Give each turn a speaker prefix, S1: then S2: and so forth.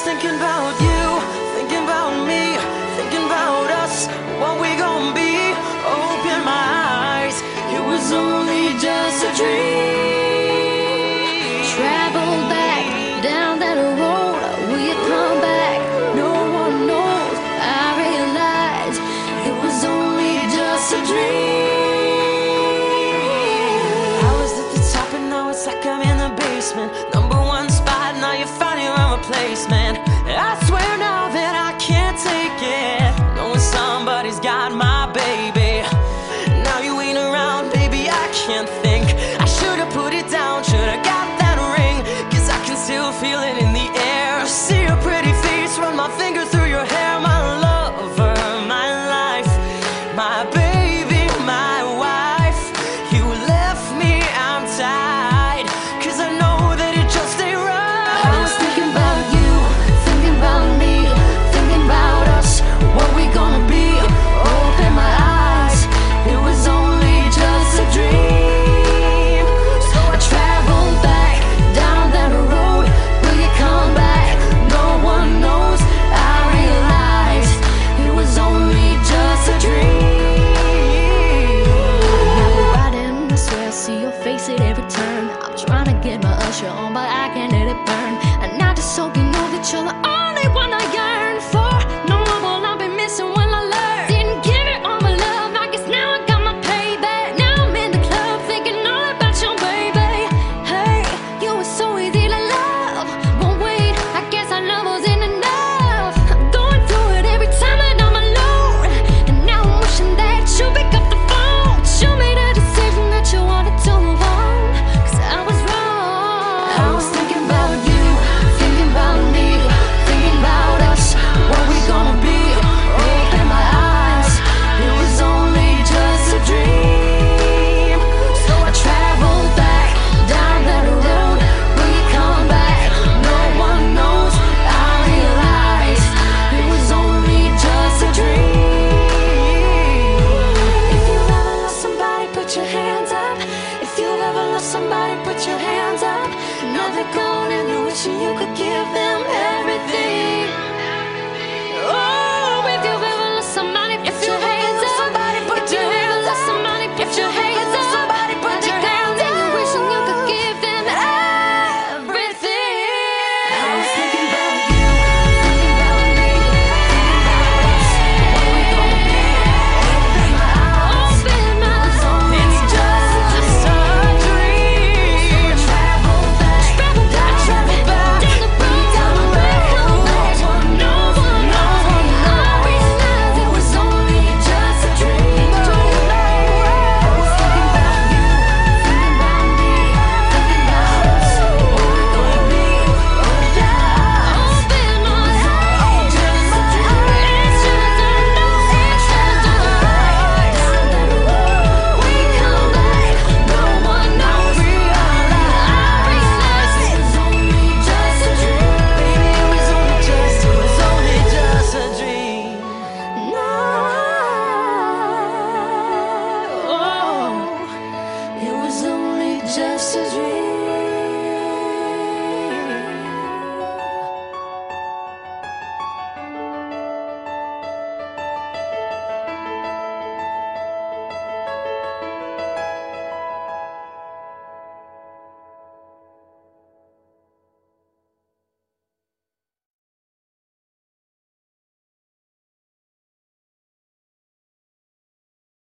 S1: thinking about you, thinking about me, thinking about us, what we gon' be. Open my eyes, it was only just a dream.
S2: Travel back down that road, will you come back? No one knows. I realize it was only just a dream.
S1: I was at the top and now it's like I'm in the basement. Number one spot, now you're finding my replacement. I swear now that I can't take it, knowing somebody's got my baby. Now you ain't around, baby, I can't think. I should've put it down, should've got that ring, 'cause I can still feel it in the air. See your pretty face, run my finger through your hair. My lover, my life, my baby, my wife. You left me, I'm tied, 'cause I know that it just ain't right.
S2: I was thinking about you, thinking about me, thinking about us, what we gonna be. Open my eyes, it was only just a dream. So I traveled back down that road, will you come back? No one knows. I realized it was only just a dream. Now you're riding, I swear I see your face at every turn. I'm trying to get my usher on, but I can't let it burn. And now just so you know that you're the only one I yearn for. No one will I be missing when I learn. Didn't give it all my love, I guess now I got my payback. Now I'm in the club thinking all about your baby. Hey, you were so easy to love, but wait, I guess our love wasn't enough. I'm going through it every time that I'm alone, and now I'm wishing that you pick up the phone. But you made a decision that you wanted to move on, 'cause I was wrong. I was thinking about you, thinking about me, thinking about us, what we gonna be. Open my eyes, it was only just a dream. So I traveled back down that road, will you come back? No one knows. I realized it was only just a dream. If you ever lost somebody, put your hands up. If you ever lost somebody, put your hands up. Now they're gone and you're wishing you could give them hell.